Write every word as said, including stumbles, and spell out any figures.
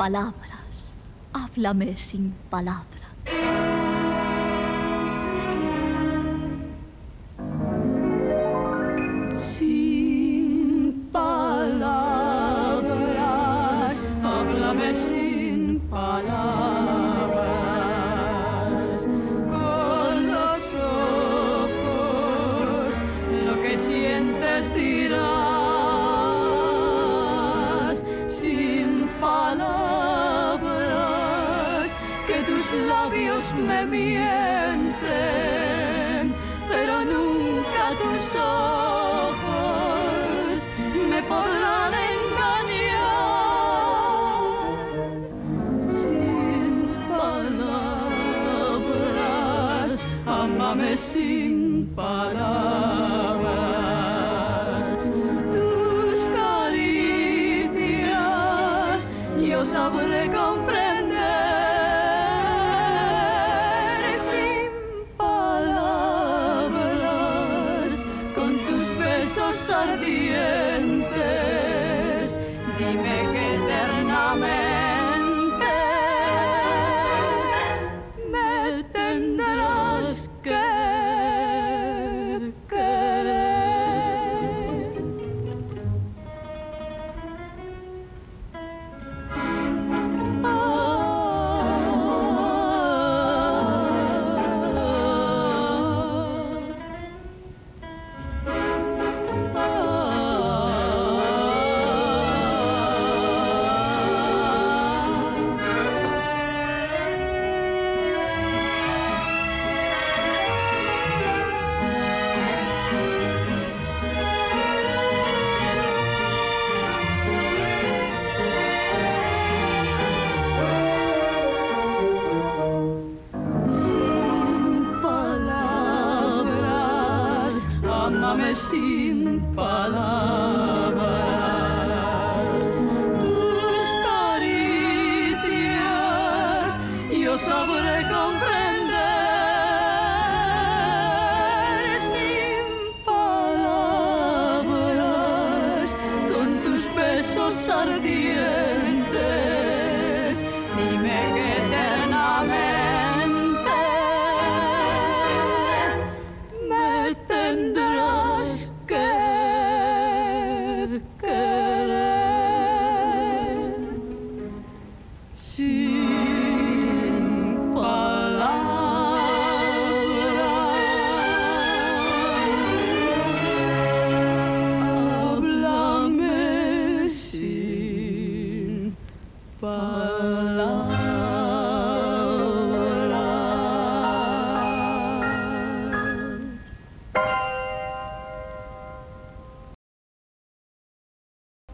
palabras, háblame sin palabras. Sin palabras, háblame sin palabras. Con los ojos, lo que sientes dirás. Sin palabras, que tus labios me mienten, pero nunca tus ojos me podrán engañar. Sin palabras, ámame sin palabras. Tus caricias yo sabré comprender. Sin palabras, con tus besos ardientes, dime que eternamente me tendrás que querer. Ámame sin palabras. Tus caricias yo sabré comprender. Sin palabras, con tus besos ardientes, dime que eternamente me tendrás que querer. Sin palabras, háblame sin palabras.